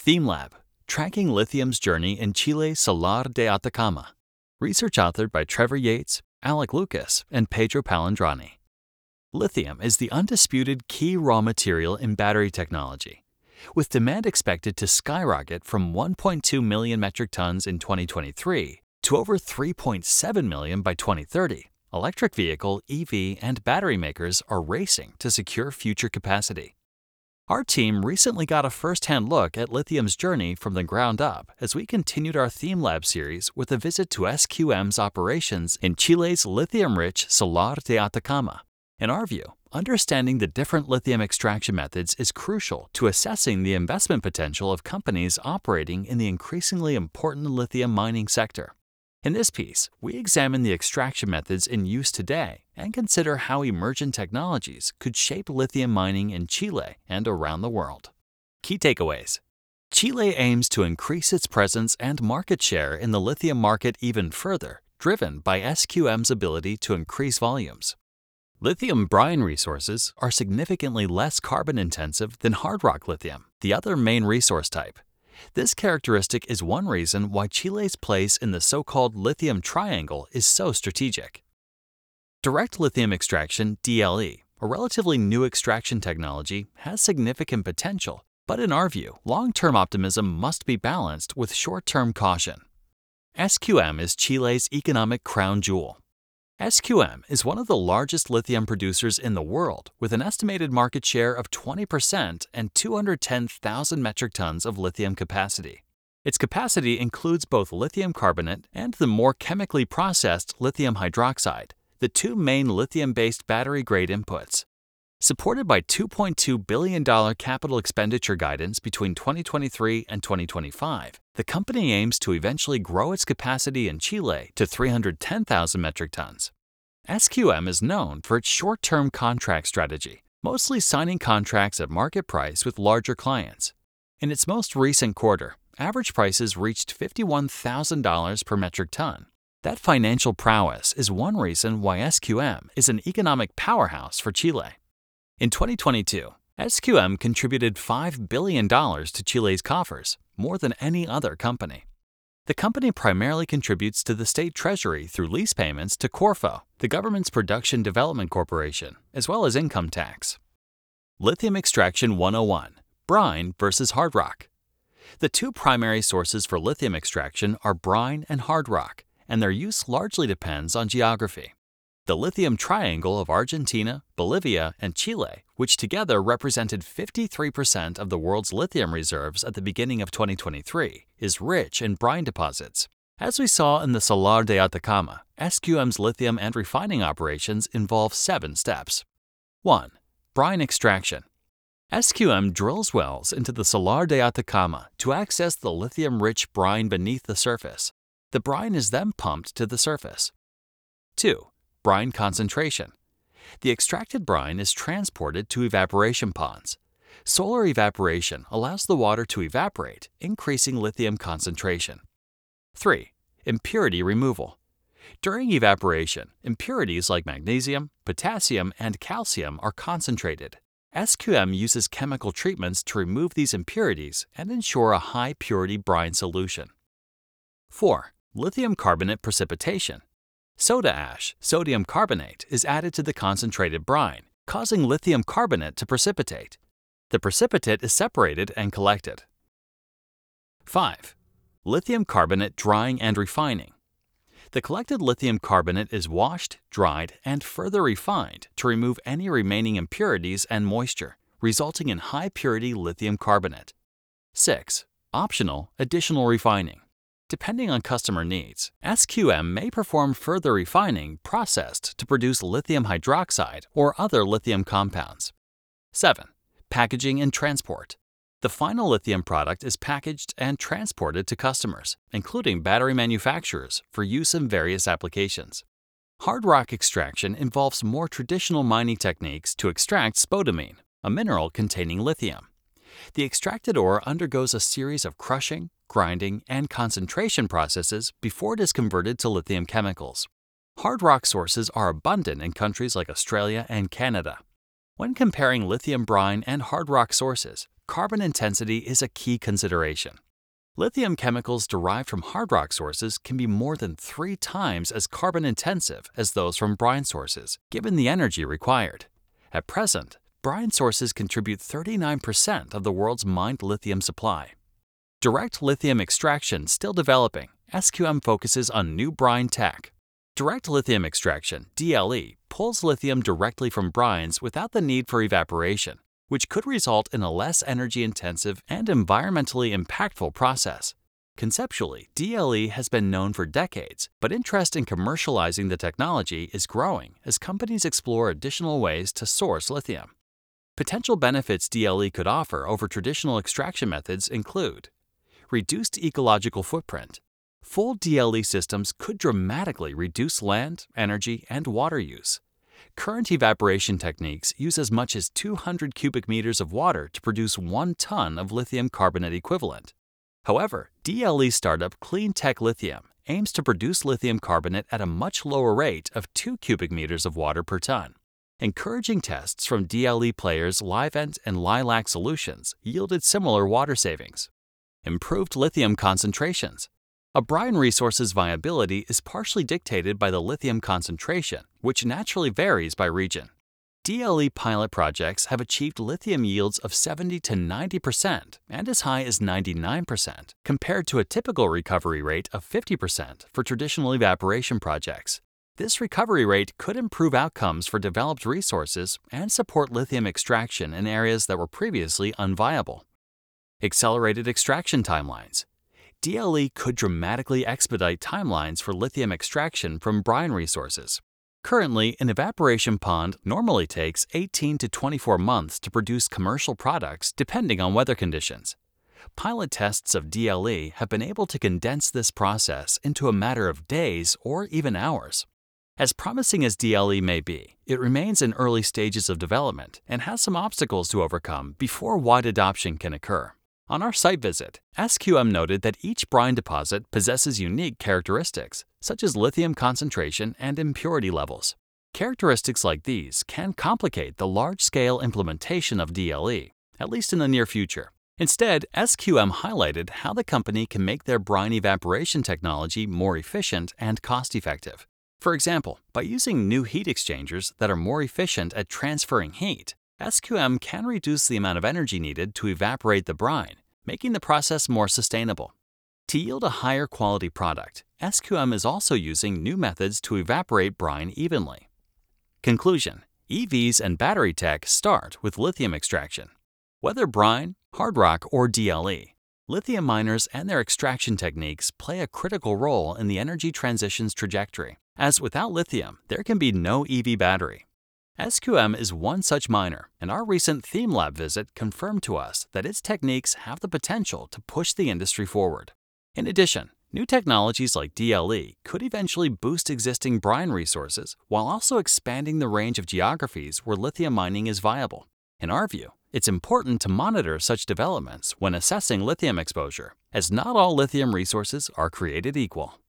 ThemeLab, Tracking Lithium's Journey in Chile's Salar de Atacama. Research authored by Trevor Yates, Alec Lucas, and Pedro Palandrani. Lithium is the undisputed key raw material in battery technology. With demand expected to skyrocket from 1.2 million metric tons in 2023 to over 3.7 million by 2030, electric vehicle, EV, and battery makers are racing to secure future capacity. Our team recently got a first-hand look at lithium's journey from the ground up as we continued our ThemeLab series with a visit to SQM's operations in Chile's lithium-rich Salar de Atacama. In our view, understanding the different lithium extraction methods is crucial to assessing the investment potential of companies operating in the increasingly important lithium mining sector. In this piece, we examine the extraction methods in use today and consider how emergent technologies could shape lithium mining in Chile and around the world. Key takeaways. Chile aims to increase its presence and market share in the lithium market even further, driven by SQM's ability to increase volumes. Lithium brine resources are significantly less carbon-intensive than hard rock lithium, the other main resource type. This characteristic is one reason why Chile's place in the so-called lithium triangle is so strategic. Direct lithium extraction, DLE, a relatively new extraction technology, has significant potential, but in our view, long-term optimism must be balanced with short-term caution. SQM is Chile's economic crown jewel. SQM is one of the largest lithium producers in the world, with an estimated market share of 20% and 210,000 metric tons of lithium capacity. Its capacity includes both lithium carbonate and the more chemically processed lithium hydroxide, the two main lithium-based battery-grade inputs. Supported by $2.2 billion capital expenditure guidance between 2023 and 2025, the company aims to eventually grow its capacity in Chile to 310,000 metric tons. SQM is known for its short-term contract strategy, mostly signing contracts at market price with larger clients. In its most recent quarter, average prices reached $51,000 per metric ton. That financial prowess is one reason why SQM is an economic powerhouse for Chile. In 2022, SQM contributed $5 billion to Chile's coffers, more than any other company. The company primarily contributes to the state treasury through lease payments to Corfo, the government's production development corporation, as well as income tax. Lithium Extraction 101: Brine versus Hard Rock. The two primary sources for lithium extraction are brine and hard rock, and their use largely depends on geography. The lithium triangle of Argentina, Bolivia, and Chile, which together represented 53% of the world's lithium reserves at the beginning of 2023, is rich in brine deposits. As we saw in the Salar de Atacama, SQM's lithium and refining operations involve 7 steps. 1. Brine extraction. SQM drills wells into the Salar de Atacama to access the lithium-rich brine beneath the surface. The brine is then pumped to the surface. 2. Brine concentration. The extracted brine is transported to evaporation ponds. Solar evaporation allows the water to evaporate, increasing lithium concentration. 3. Impurity removal. During evaporation, impurities like magnesium, potassium, and calcium are concentrated. SQM uses chemical treatments to remove these impurities and ensure a high-purity brine solution. 4. Lithium carbonate precipitation. Soda ash, sodium carbonate, is added to the concentrated brine, causing lithium carbonate to precipitate. The precipitate is separated and collected. 5. Lithium carbonate drying and refining. The collected lithium carbonate is washed, dried, and further refined to remove any remaining impurities and moisture, resulting in high-purity lithium carbonate. 6. Optional additional refining. Depending on customer needs, SQM may perform further refining processed to produce lithium hydroxide or other lithium compounds. 7. Packaging and transport. The final lithium product is packaged and transported to customers, including battery manufacturers, for use in various applications. Hard rock extraction involves more traditional mining techniques to extract spodumene, a mineral containing lithium. The extracted ore undergoes a series of crushing, grinding, and concentration processes before it is converted to lithium chemicals. Hard rock sources are abundant in countries like Australia and Canada. When comparing lithium brine and hard rock sources, carbon intensity is a key consideration. Lithium chemicals derived from hard rock sources can be more than 3 times as carbon intensive as those from brine sources, given the energy required. At present, brine sources contribute 39% of the world's mined lithium supply. Direct lithium extraction still developing, SQM focuses on new brine tech. Direct lithium extraction, DLE, pulls lithium directly from brines without the need for evaporation, which could result in a less energy-intensive and environmentally impactful process. Conceptually, DLE has been known for decades, but interest in commercializing the technology is growing as companies explore additional ways to source lithium. Potential benefits DLE could offer over traditional extraction methods include reduced ecological footprint. Full DLE systems could dramatically reduce land, energy, and water use. Current evaporation techniques use as much as 200 cubic meters of water to produce 1 ton of lithium carbonate equivalent. However, DLE startup Cleantech Lithium aims to produce lithium carbonate at a much lower rate of 2 cubic meters of water per ton. Encouraging tests from DLE players Livent and Lilac Solutions yielded similar water savings. Improved lithium concentrations. A brine resource's viability is partially dictated by the lithium concentration, which naturally varies by region. DLE pilot projects have achieved lithium yields of 70 to 90% and as high as 99%, compared to a typical recovery rate of 50% for traditional evaporation projects. This recovery rate could improve outcomes for developed resources and support lithium extraction in areas that were previously unviable. Accelerated extraction timelines. DLE could dramatically expedite timelines for lithium extraction from brine resources. Currently, an evaporation pond normally takes 18 to 24 months to produce commercial products depending on weather conditions. Pilot tests of DLE have been able to condense this process into a matter of days or even hours. As promising as DLE may be, it remains in early stages of development and has some obstacles to overcome before wide adoption can occur. On our site visit, SQM noted that each brine deposit possesses unique characteristics, such as lithium concentration and impurity levels. Characteristics like these can complicate the large-scale implementation of DLE, at least in the near future. Instead, SQM highlighted how the company can make their brine evaporation technology more efficient and cost-effective. For example, by using new heat exchangers that are more efficient at transferring heat, SQM can reduce the amount of energy needed to evaporate the brine, making the process more sustainable. To yield a higher quality product, SQM is also using new methods to evaporate brine evenly. Conclusion: EVs and battery tech start with lithium extraction. Whether brine, hard rock, or DLE, lithium miners and their extraction techniques play a critical role in the energy transition's trajectory, as without lithium, there can be no EV battery. SQM is one such miner, and our recent ThemeLab visit confirmed to us that its techniques have the potential to push the industry forward. In addition, new technologies like DLE could eventually boost existing brine resources while also expanding the range of geographies where lithium mining is viable. In our view, it's important to monitor such developments when assessing lithium exposure, as not all lithium resources are created equal.